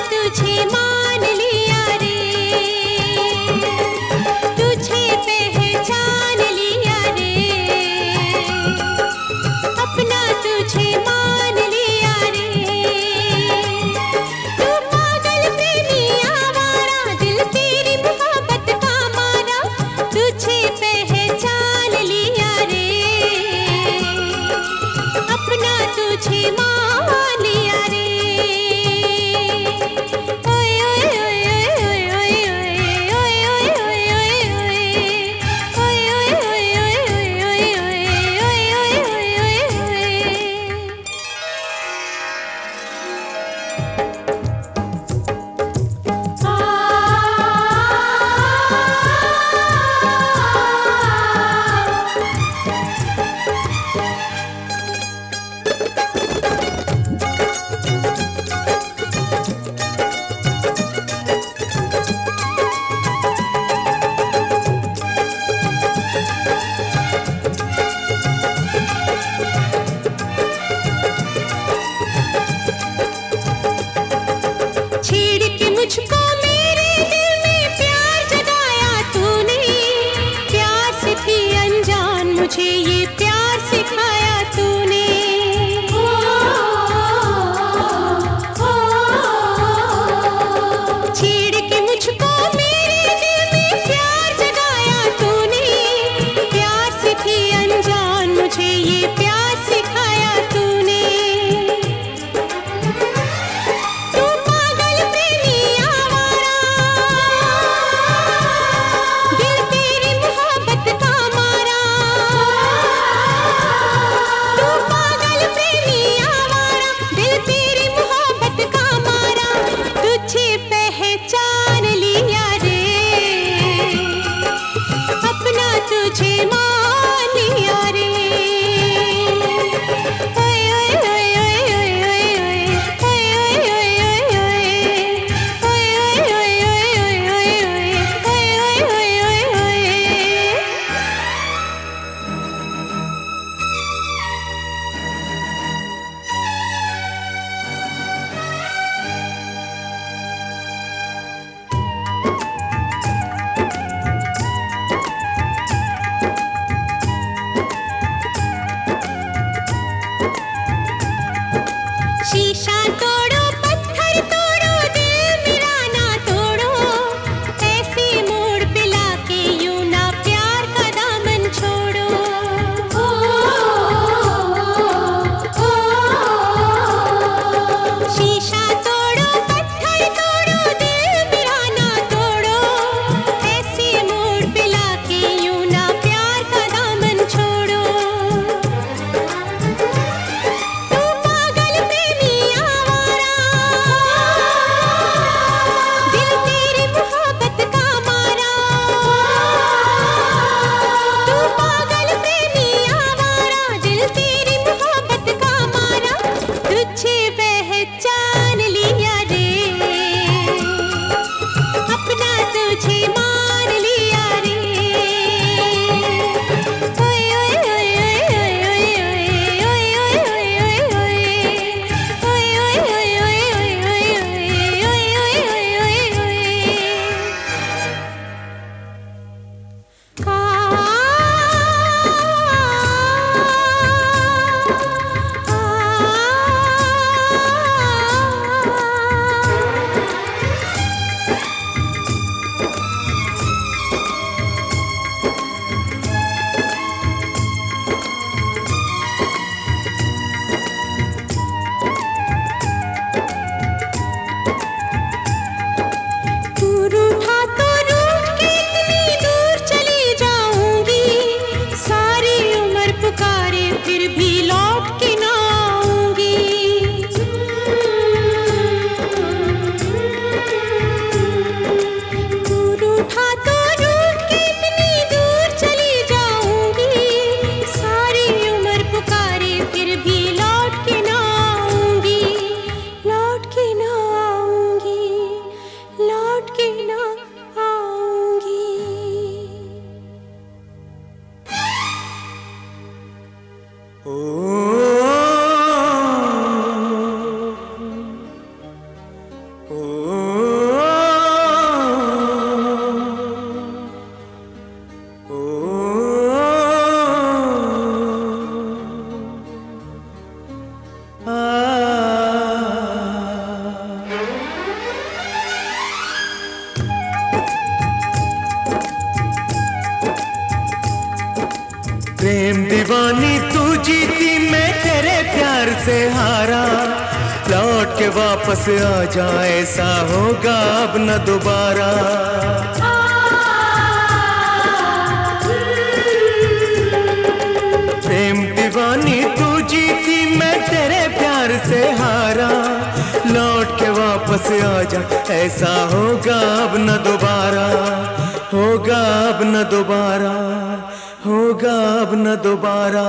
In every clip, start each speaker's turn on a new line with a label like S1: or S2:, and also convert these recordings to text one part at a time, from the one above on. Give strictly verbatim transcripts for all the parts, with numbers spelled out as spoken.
S1: तुझे मान लिया रे, तुझे पहचान लिया रे, अपना तुझे मान लिया रे। तू पागल प्रेमी आवारा, दिल तेरी मोहब्बत का मारा, तुझे पहचान लिया रे, अपना तुझे मान लिया रे। ओए ओए ओए ओए ओए ओए ओए ओए ओए ओए छेड़ के मुझको मेरे दिल में प्यार जगाया तूने, प्यार से थी अनजान मुझे ये प्यार सिखाया तूने। छेड़ के मुझको मेरे दिल में प्यार जगाया तूने, प्यार से थी अनजान मुझे ये प्यार सिखाया तूने। तू पागल प्रेमी आवारा, दिल तेरी मोहब्बत का मारा। तू पागल प्रेमी आवारा, दिल तेरी मोहब्बत का मारा, तुझे पहचान लिया रे, अपना तुझे मान लिया रे। ओए ओए ओए ओए ओए ओए ओए ओए ओए ओए ओए ओए ओए ओए ओए ओए। शीशा तोड़ो पत्थर तोड़ो, दिल मेरा ना तोड़ो, ऐसे मोड़ पे लाके यूं ना प्यार का दामन छोड़ो। शीशा तोड़ो पत्थर तोड़ो, दिल मेरा ना तोड़ो, ऐसे मोड़ पे लाके यूं ना प्यार का दामन छोड़ो। तू पागल प्रेमी आवारा,
S2: दीवानी तू जीती मैं तेरे प्यार से हारा, लौट के वापस आ जा ऐसा होगा अब न दोबारा। प्रेम दीवानी तू जीती मैं तेरे प्यार से हारा, लौट के वापस आ जा ऐसा होगा अब न दोबारा, होगा अब न दोबारा, होगा अब न दोबारा।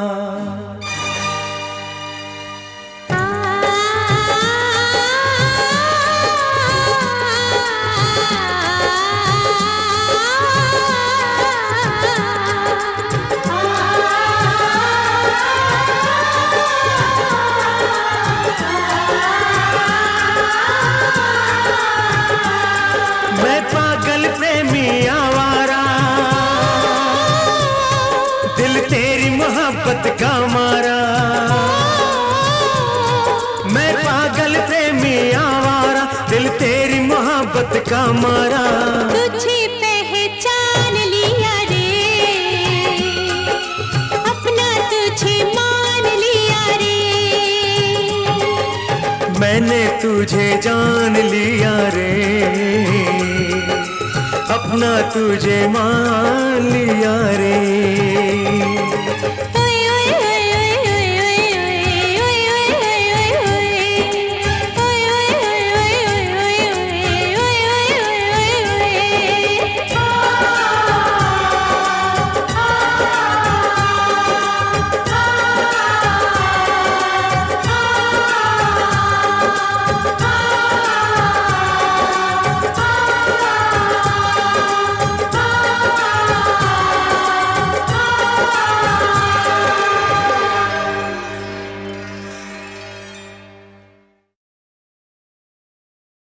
S2: मैं पागल प्रेमी आवारा, दिल तेरी मोहब्बत का मारा। मैं पागल प्रेमी आवारा, दिल तेरी मोहब्बत का मारा।
S1: तुझे पहचान लिया रे, अपना तुझे मान लिया रे।
S2: मैंने तुझे जान लिया रे, अपना तुझे मान लिया रे।